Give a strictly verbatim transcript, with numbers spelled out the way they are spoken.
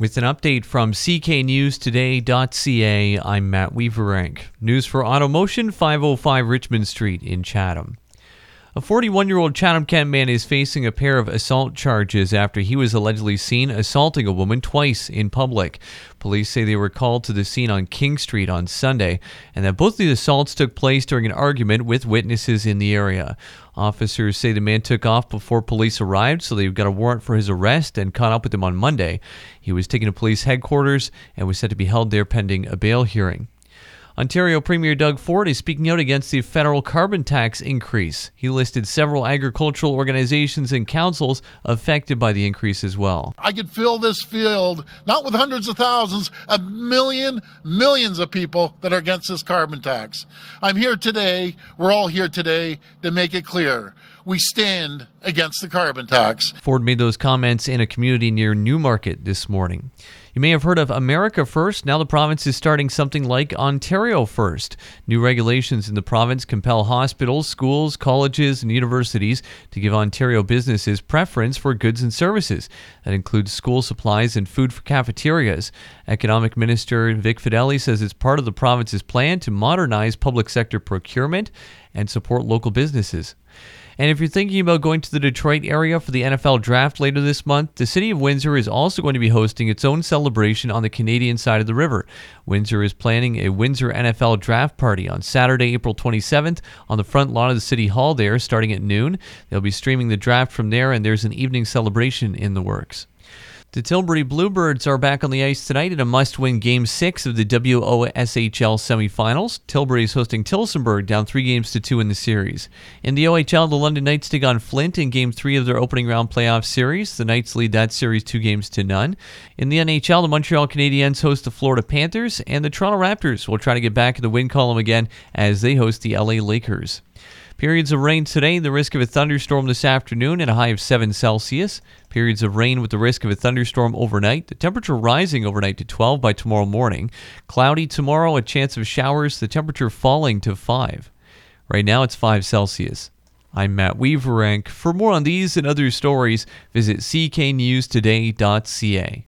With an update from C K News Today dot C A, I'm Matt Weaverank. News for Automotion, five oh five Richmond Street in Chatham. A forty-one-year-old Chatham-Kent man is facing a pair of assault charges after he was allegedly seen assaulting a woman twice in public. Police say they were called to the scene on King Street on Sunday, and that both the assaults took place during an argument with witnesses in the area. Officers say the man took off before police arrived, so they got a warrant for his arrest and caught up with him on Monday. He was taken to police headquarters and was set to be held there pending a bail hearing. Ontario Premier Doug Ford is speaking out against the federal carbon tax increase. He listed several agricultural organizations and councils affected by the increase as well. I could fill this field, not with hundreds of thousands, a million, millions of people that are against this carbon tax. I'm here today, we're all here today to make it clear. We stand against the carbon tax. Ford made those comments in a community near Newmarket this morning. You may have heard of America First. Now the province is starting something like Ontario First. New regulations in the province compel hospitals, schools, colleges, and universities to give Ontario businesses preference for goods and services. That includes school supplies and food for cafeterias. Economic Minister Vic Fedeli says it's part of the province's plan to modernize public sector procurement and support local businesses. And if you're thinking about going to the Detroit area for the N F L draft later this month, the city of Windsor is also going to be hosting its own celebration on the Canadian side of the river. Windsor is planning a Windsor N F L draft party on Saturday, April twenty-seventh on the front lawn of the City Hall there, starting at noon. They'll be streaming the draft from there, and there's an evening celebration in the works. The Tilbury Bluebirds are back on the ice tonight in a must-win Game six of the W O S H L semifinals. Tilbury is hosting Tillsonburg, down three games to two in the series. In the O H L, the London Knights take on Flint in Game three of their opening round playoff series. The Knights lead that series two games to none. In the N H L, the Montreal Canadiens host the Florida Panthers, and the Toronto Raptors will try to get back in the win column again as they host the L A Lakers. Periods of rain today, the risk of a thunderstorm this afternoon at a high of seven Celsius. Periods of rain with the risk of a thunderstorm overnight. The temperature rising overnight to twelve by tomorrow morning. Cloudy tomorrow, a chance of showers. The temperature falling to five. Right now it's five Celsius. I'm Matt Weaverank. For more on these and other stories, visit C K News Today dot C A.